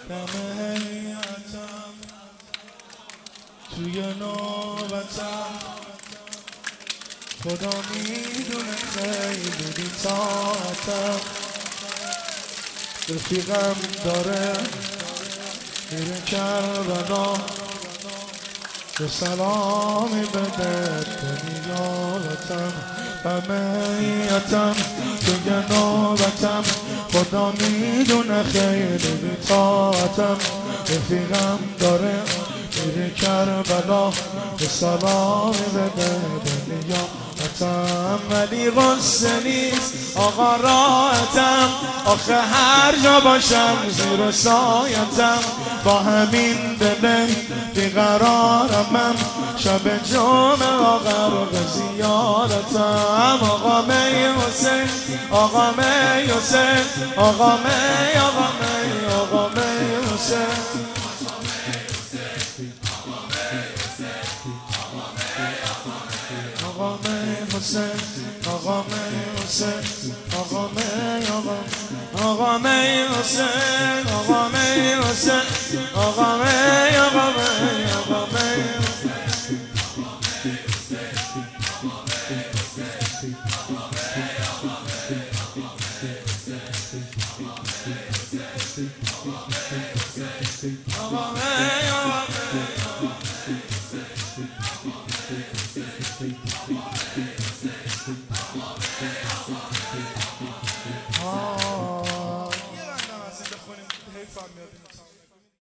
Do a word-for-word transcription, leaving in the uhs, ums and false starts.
دم هیئتم توی نوبتم خدا میدونه خیلی بی‌طاقتم رفیقم داره میره کربلا یه سلامی بده دنیاتم دم هیئتم توی نوبتم خدا میدونه خیلی بی‌طاقتم رفیقم داره میره کربلا یه سلامی بده دنیاتم ولی غصه نیست آقا راحتم آخه هر جا باشم زیر سایتم با همین دل بیقرارم من شب جمعه آقا رو به زیارتم آقا می حسین آقا می حسین آقا می آقا می آقا می حسین آقا می حسین آقا می حسین آقا می آقا آقا می حسین آقا می حسین آقا می آقا می آقا می آقا می آقا می